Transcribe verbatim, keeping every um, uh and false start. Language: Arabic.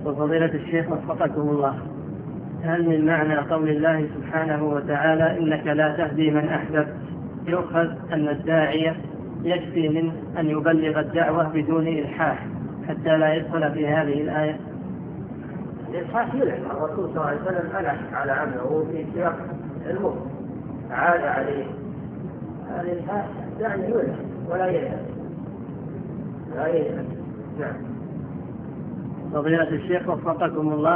وفضيلة الشيخ وفقكم الله، هل من معنى قول الله سبحانه وتعالى إنك لا تهدي من أحببت يؤخذ أن الداعية يكفي من أن يبلغ الدعوة بدون إلحاح حتى لا يدخل في هذه الآية؟ الإلحاح يلحق، الرسول صلى الله عليه وسلم ألح على عمله في سياق الموت عاد عليه. الإلحاح يعني يلحق ولا يلحق لا يلحق. نعم. فضيلة الشيخ وفقكم الله،